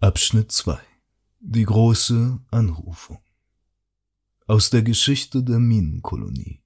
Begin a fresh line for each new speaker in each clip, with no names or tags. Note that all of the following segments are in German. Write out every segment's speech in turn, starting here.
Abschnitt 2. Die große Anrufung. Aus der Geschichte der Minenkolonie.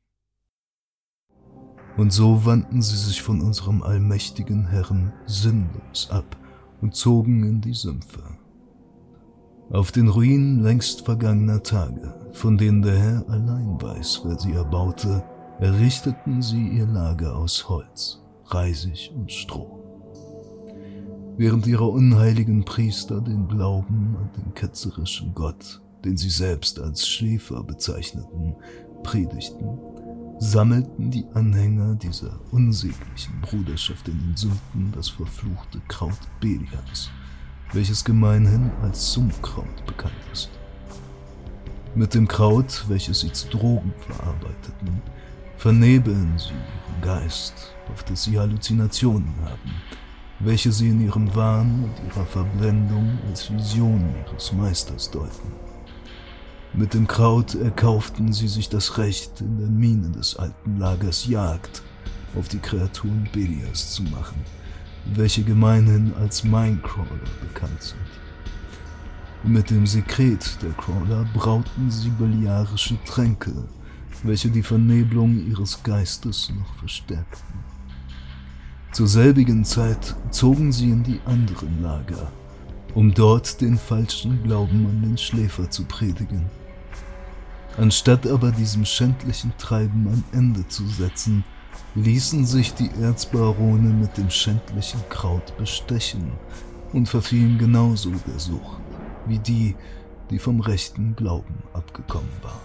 Und so wandten sie sich von unserem allmächtigen Herrn sinnlos ab und zogen in die Sümpfe. Auf den Ruinen längst vergangener Tage, von denen der Herr allein weiß, wer sie erbaute, errichteten sie ihr Lager aus Holz, Reisig und Stroh. Während ihre unheiligen Priester den Glauben an den ketzerischen Gott, den sie selbst als Schläfer bezeichneten, predigten, sammelten die Anhänger dieser unsäglichen Bruderschaft in den Sümpfen das verfluchte Kraut Belials, welches gemeinhin als Sumpfkraut bekannt ist. Mit dem Kraut, welches sie zu Drogen verarbeiteten, vernebeln sie ihren Geist, auf dass sie Halluzinationen haben, welche sie in ihrem Wahn und ihrer Verblendung als Visionen ihres Meisters deuten. Mit dem Kraut erkauften sie sich das Recht, in der Mine des alten Lagers Jagd auf die Kreaturen Belials zu machen, welche gemeinhin als Minecrawler bekannt sind. Mit dem Sekret der Crawler brauten sie beliarische Tränke, welche die Vernebelung ihres Geistes noch verstärkten. Zur selbigen Zeit zogen sie in die anderen Lager, um dort den falschen Glauben an den Schläfer zu predigen. Anstatt aber diesem schändlichen Treiben ein Ende zu setzen, ließen sich die Erzbarone mit dem schändlichen Kraut bestechen und verfielen genauso der Sucht, wie die, die vom rechten Glauben abgekommen waren.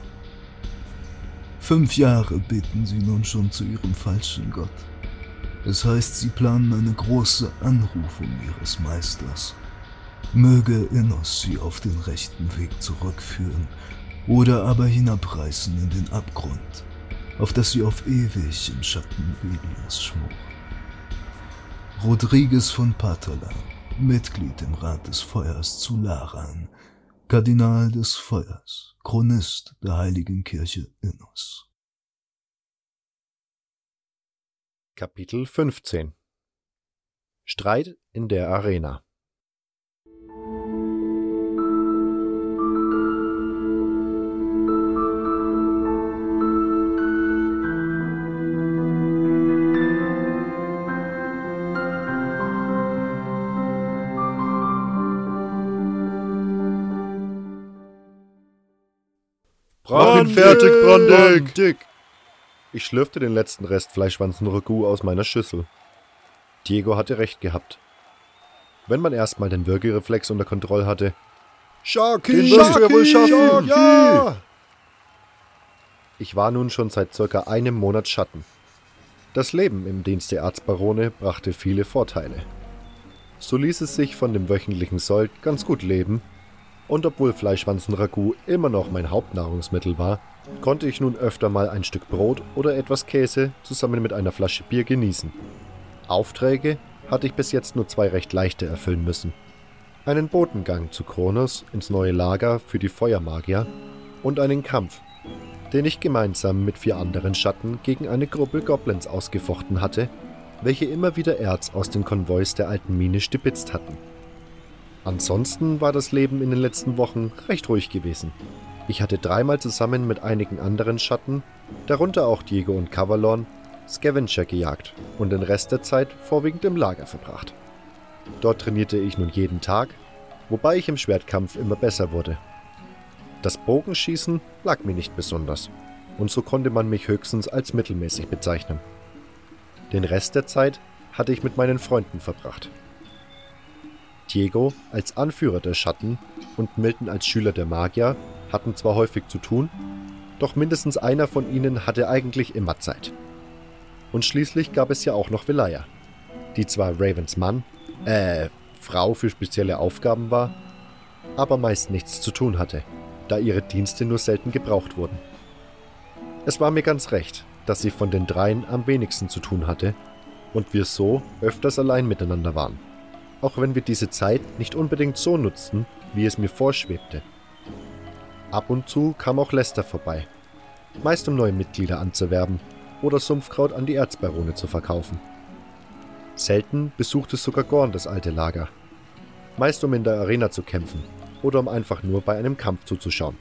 5 Jahre beten sie nun schon zu ihrem falschen Gott. Es heißt, sie planen eine große Anrufung ihres Meisters. Möge Innos sie auf den rechten Weg zurückführen oder aber hinabreißen in den Abgrund, auf dass sie auf ewig im Schatten Belials schmoren. Rodriguez von Patala, Mitglied im Rat des Feuers zu Laran, Kardinal des Feuers, Chronist der Heiligen Kirche Innos.
Kapitel 15 Streit in der Arena.
Mach ihn fertig, Brandig!
Ich schlürfte den letzten Rest Fleischwanzen-Ragout aus meiner Schüssel. Diego hatte recht gehabt. Wenn man erstmal den Würgereflex unter Kontrolle hatte,
Den wirst du ja wohl schaffen!
Ja! Ich war nun schon seit circa einem Monat Schatten. Das Leben im Dienst der Erzbarone brachte viele Vorteile. So ließ es sich von dem wöchentlichen Sold ganz gut leben, und obwohl Fleischwanzen-Ragout immer noch mein Hauptnahrungsmittel war, konnte ich nun öfter mal ein Stück Brot oder etwas Käse zusammen mit einer Flasche Bier genießen. Aufträge hatte ich bis jetzt nur 2 recht leichte erfüllen müssen. Einen Botengang zu Kronos ins neue Lager für die Feuermagier und einen Kampf, den ich gemeinsam mit 4 anderen Schatten gegen eine Gruppe Goblins ausgefochten hatte, welche immer wieder Erz aus den Konvois der alten Mine stibitzt hatten. Ansonsten war das Leben in den letzten Wochen recht ruhig gewesen. Ich hatte 3-mal zusammen mit einigen anderen Schatten, darunter auch Diego und Cavalon, Scavenger gejagt und den Rest der Zeit vorwiegend im Lager verbracht. Dort trainierte ich nun jeden Tag, wobei ich im Schwertkampf immer besser wurde. Das Bogenschießen lag mir nicht besonders, und so konnte man mich höchstens als mittelmäßig bezeichnen. Den Rest der Zeit hatte ich mit meinen Freunden verbracht. Diego als Anführer der Schatten und Milton als Schüler der Magier hatten zwar häufig zu tun, doch mindestens einer von ihnen hatte eigentlich immer Zeit. Und schließlich gab es ja auch noch Velaya, die zwar Ravens Frau für spezielle Aufgaben war, aber meist nichts zu tun hatte, da ihre Dienste nur selten gebraucht wurden. Es war mir ganz recht, dass sie von den 3 am wenigsten zu tun hatte und wir so öfters allein miteinander waren. Auch wenn wir diese Zeit nicht unbedingt so nutzten, wie es mir vorschwebte. Ab und zu kam auch Lester vorbei, meist um neue Mitglieder anzuwerben oder Sumpfkraut an die Erzbarone zu verkaufen. Selten besuchte sogar Gorn das alte Lager. meist um in der Arena zu kämpfen oder um einfach nur bei einem Kampf zuzuschauen.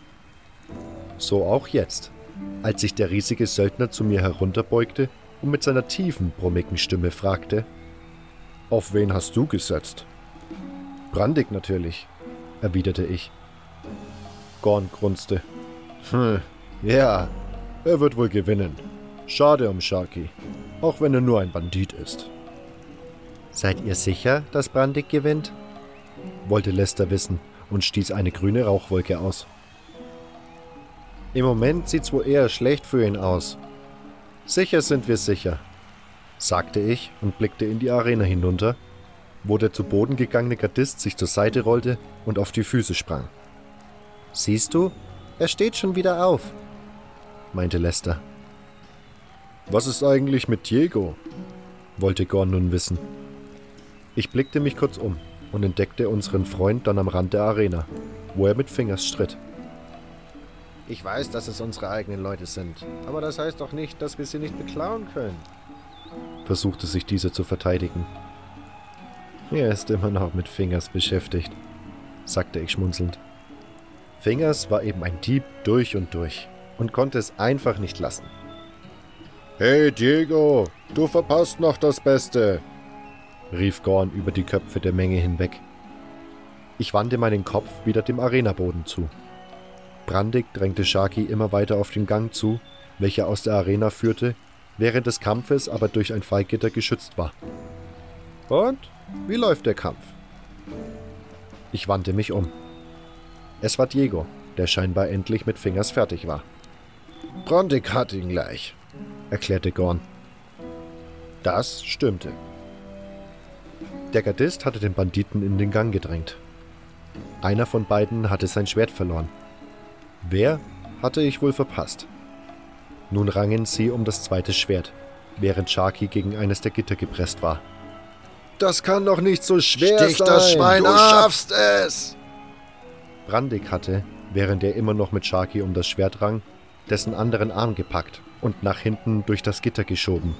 So auch jetzt, als sich der riesige Söldner zu mir herunterbeugte und mit seiner tiefen, brummigen Stimme fragte: »Auf wen hast du gesetzt?« »Brandig natürlich«, erwiderte ich. Gorn grunzte. Ja, er wird wohl gewinnen. Schade um Sharky, auch wenn er nur ein Bandit ist.« »Seid ihr sicher, dass Brandig gewinnt?« wollte Lester wissen und stieß eine grüne Rauchwolke aus. »Im Moment sieht's wohl eher schlecht für ihn aus. Sicher sind wir sicher«, sagte ich und blickte in die Arena hinunter, wo der zu Boden gegangene Gardist sich zur Seite rollte und auf die Füße sprang. »Siehst du, er steht schon wieder auf«, meinte Lester. »Was ist eigentlich mit Diego?«, wollte Gorn nun wissen. Ich blickte mich kurz um und entdeckte unseren Freund dann am Rand der Arena, wo er mit Fingers stritt. »Ich weiß, dass es unsere eigenen Leute sind, aber das heißt doch nicht, dass wir sie nicht beklauen können«, versuchte sich dieser zu verteidigen. »Er ist immer noch mit Fingers beschäftigt«, sagte ich schmunzelnd. Fingers war eben ein Dieb durch und konnte es einfach nicht lassen. »Hey Diego, du verpasst noch das Beste«, rief Gorn über die Köpfe der Menge hinweg. Ich wandte meinen Kopf wieder dem Arenaboden zu. Brandig drängte Sharky immer weiter auf den Gang zu, welcher aus der Arena führte, während des Kampfes aber durch ein Fallgitter geschützt war. »Und? Wie läuft der Kampf?« Ich wandte mich um. Es war Diego, der scheinbar endlich mit Fingers fertig war. »Brandig hat ihn gleich«, erklärte Gorn. Das stimmte. Der Gardist hatte den Banditen in den Gang gedrängt. Einer von beiden hatte sein Schwert verloren. Wer, hatte ich wohl verpasst. Nun rangen sie um das zweite Schwert, während Sharky gegen eines der Gitter gepresst war. »Das kann doch nicht so schwer sein!
Stich das Schwein ab! Du schaffst es!«
Brandig hatte, während er immer noch mit Sharky um das Schwert rang, dessen anderen Arm gepackt und nach hinten durch das Gitter geschoben.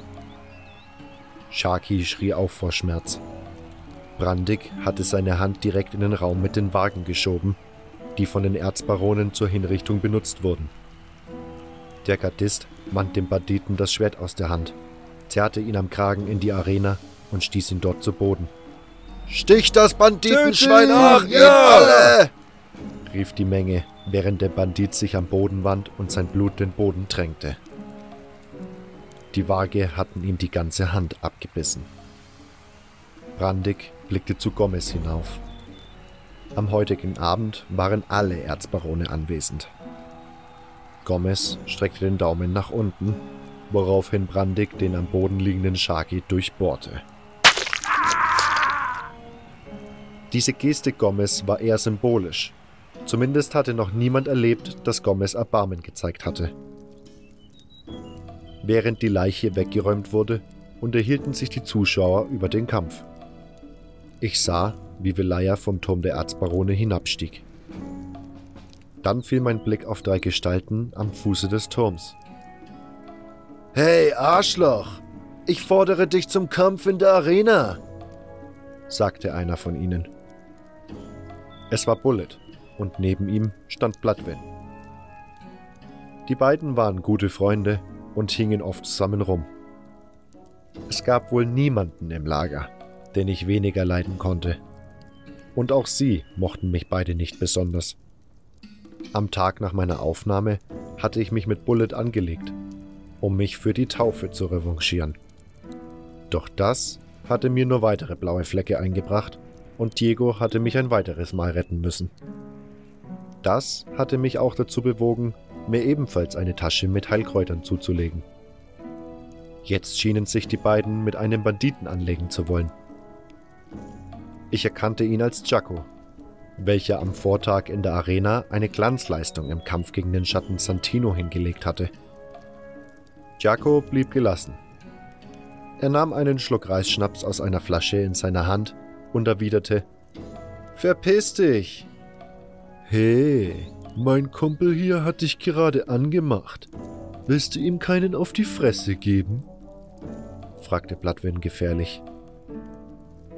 Sharky schrie auf vor Schmerz. Brandig hatte seine Hand direkt in den Raum mit den Wagen geschoben, die von den Erzbaronen zur Hinrichtung benutzt wurden. Der Gardist wand dem Banditen das Schwert aus der Hand, zerrte ihn am Kragen in die Arena und stieß ihn dort zu Boden.
»Stich das Banditenschwein ab, ihr alle!«
rief die Menge, während der Bandit sich am Boden wand und sein Blut den Boden tränkte. Die Waage hatten ihm die ganze Hand abgebissen. Brandig blickte zu Gomez hinauf. Am heutigen Abend waren alle Erzbarone anwesend. Gomez streckte den Daumen nach unten, woraufhin Brandig den am Boden liegenden Sharky durchbohrte. Diese Geste Gomez war eher symbolisch. Zumindest hatte noch niemand erlebt, dass Gomez Erbarmen gezeigt hatte. Während die Leiche weggeräumt wurde, unterhielten sich die Zuschauer über den Kampf. Ich sah, wie Velaya vom Turm der Erzbarone hinabstieg. Dann fiel mein Blick auf 3 Gestalten am Fuße des Turms.
»Hey, Arschloch! Ich fordere dich zum Kampf in der Arena!«
sagte einer von ihnen. Es war Bullet, und neben ihm stand Bloodwin. Die beiden waren gute Freunde und hingen oft zusammen rum. Es gab wohl niemanden im Lager, den ich weniger leiden konnte. Und auch sie mochten mich beide nicht besonders. Am Tag nach meiner Aufnahme hatte ich mich mit Bullet angelegt, um mich für die Taufe zu revanchieren. Doch das hatte mir nur weitere blaue Flecke eingebracht und Diego hatte mich ein weiteres Mal retten müssen. Das hatte mich auch dazu bewogen, mir ebenfalls eine Tasche mit Heilkräutern zuzulegen. Jetzt schienen sich die beiden mit einem Banditen anlegen zu wollen. Ich erkannte ihn als Jaco, welcher am Vortag in der Arena eine Glanzleistung im Kampf gegen den Schatten Santino hingelegt hatte. Jaco blieb gelassen. Er nahm einen Schluck Reisschnaps aus einer Flasche in seiner Hand und erwiderte: »Verpiss dich!« »Hey, mein Kumpel hier hat dich gerade angemacht. Willst du ihm keinen auf die Fresse geben?« fragte Bloodwin gefährlich.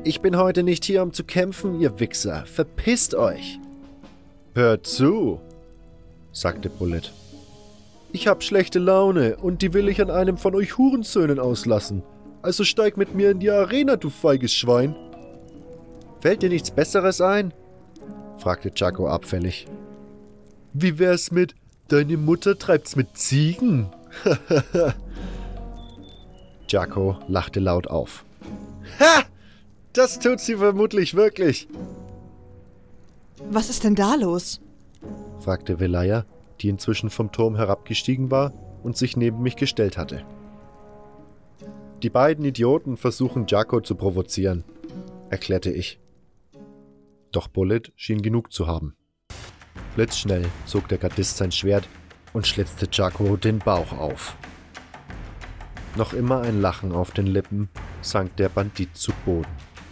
Ich bin heute nicht hier, um zu kämpfen, ihr Wichser. Verpisst euch!
Hört zu, sagte Bullet. Ich hab schlechte Laune und die will ich an einem von euch Hurensöhnen auslassen. Also steig mit mir in die Arena, du feiges Schwein.
Fällt dir nichts Besseres ein? Fragte Jaco abfällig.
Wie wär's mit, deine Mutter treibt's mit Ziegen?
Jaco lachte laut auf. Ha! Das tut sie vermutlich wirklich.
Was ist denn da los?
Fragte Velaya, die inzwischen vom Turm herabgestiegen war und sich neben mich gestellt hatte. Die beiden Idioten versuchen Jaco zu provozieren, erklärte ich. Doch Bullet schien genug zu haben. Blitzschnell zog der Gardist sein Schwert und schlitzte Jaco den Bauch auf. Noch immer ein Lachen auf den Lippen, sank der Bandit zu Boden.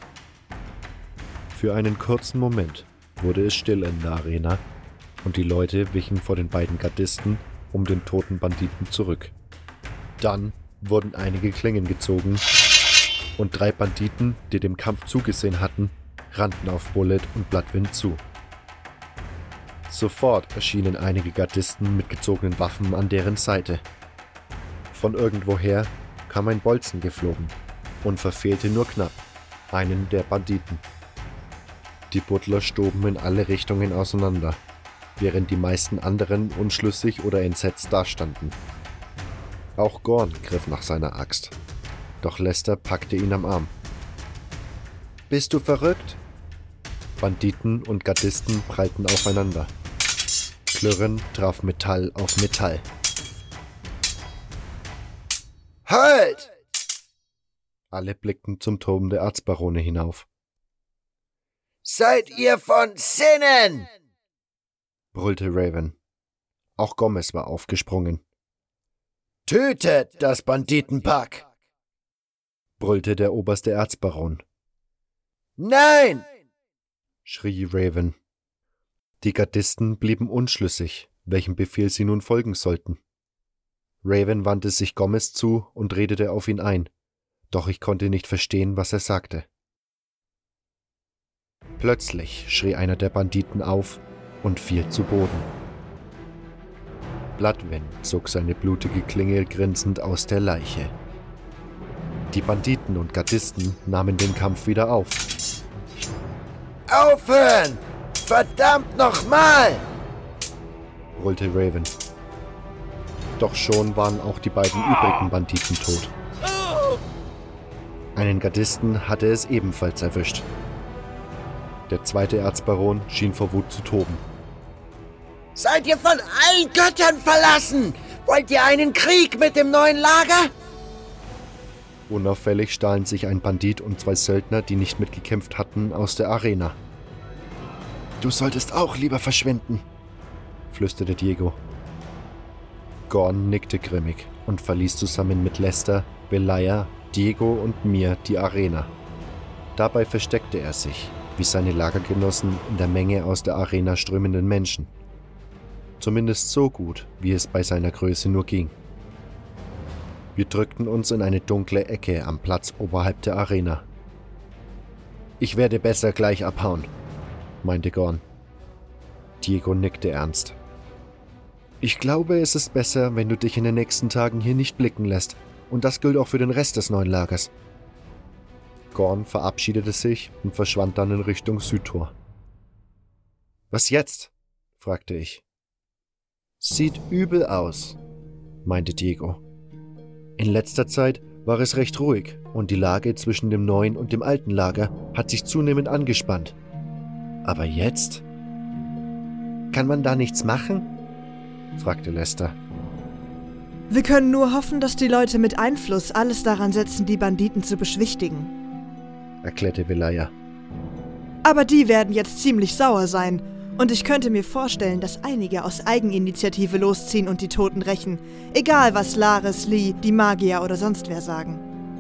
Für einen kurzen Moment wurde es still in der Arena und die Leute wichen vor den beiden Gardisten um den toten Banditen zurück. Dann wurden einige Klingen gezogen und 3 Banditen, die dem Kampf zugesehen hatten, rannten auf Bullet und Bloodwind zu. Sofort erschienen einige Gardisten mit gezogenen Waffen an deren Seite. Von irgendwoher kam ein Bolzen geflogen und verfehlte nur knapp einen der Banditen. Die Butler stoben in alle Richtungen auseinander, während die meisten anderen unschlüssig oder entsetzt dastanden. Auch Gorn griff nach seiner Axt, doch Lester packte ihn am Arm.
Bist du verrückt?
Banditen und Gardisten prallten aufeinander. Klirren traf Metall auf Metall.
Halt!
Alle blickten zum Turm der Erzbarone hinauf.
Seid ihr von Sinnen?
Brüllte Raven. Auch Gomez war aufgesprungen.
Tötet das Banditenpack!
Brüllte der oberste Erzbaron.
Nein!
Schrie Raven. Die Gardisten blieben unschlüssig, welchem Befehl sie nun folgen sollten. Raven wandte sich Gomez zu und redete auf ihn ein, doch ich konnte nicht verstehen, was er sagte. Plötzlich schrie einer der Banditen auf und fiel zu Boden. Bloodwind zog seine blutige Klinge grinsend aus der Leiche. Die Banditen und Gardisten nahmen den Kampf wieder auf.
Aufhören! Verdammt nochmal!
Brüllte Raven. Doch schon waren auch die beiden übrigen Banditen tot. Einen Gardisten hatte es ebenfalls erwischt. Der zweite Erzbaron schien vor Wut zu toben.
Seid ihr von allen Göttern verlassen? Wollt ihr einen Krieg mit dem neuen Lager?
Unauffällig stahlen sich ein Bandit und 2 Söldner, die nicht mitgekämpft hatten, aus der Arena.
Du solltest auch lieber verschwinden,
flüsterte Diego. Gorn nickte grimmig und verließ zusammen mit Lester, Velaya, Diego und mir die Arena. Dabei versteckte er sich, wie seine Lagergenossen, in der Menge aus der Arena strömenden Menschen. Zumindest so gut, wie es bei seiner Größe nur ging. Wir drückten uns in eine dunkle Ecke am Platz oberhalb der Arena.
Ich werde besser gleich abhauen,
meinte Gorn. Diego nickte ernst. Ich glaube, es ist besser, wenn du dich in den nächsten Tagen hier nicht blicken lässt, und das gilt auch für den Rest des neuen Lagers. Gorn verabschiedete sich und verschwand dann in Richtung Südtor. Was jetzt? Fragte ich.
Sieht übel aus,
meinte Diego. In letzter Zeit war es recht ruhig und die Lage zwischen dem neuen und dem alten Lager hat sich zunehmend angespannt. Aber jetzt?
Kann man da nichts machen?
Fragte Lester.
Wir können nur hoffen, dass die Leute mit Einfluss alles daran setzen, die Banditen zu beschwichtigen,
erklärte Velaya.
Aber die werden jetzt ziemlich sauer sein. Und ich könnte mir vorstellen, dass einige aus Eigeninitiative losziehen und die Toten rächen. Egal, was Lares, Lee, die Magier oder sonst wer sagen.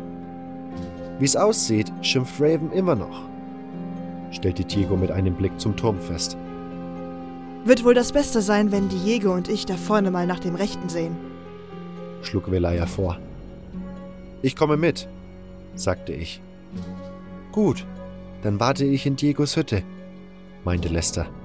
Wie's aussieht, schimpft Raven immer noch, stellte Diego mit einem Blick zum Turm fest.
Wird wohl das Beste sein, wenn Diego und ich da vorne mal nach dem Rechten sehen,
schlug Velaya vor. Ich komme mit, sagte ich.
Gut,
Dann warte ich in Diegos Hütte, meinte Lester.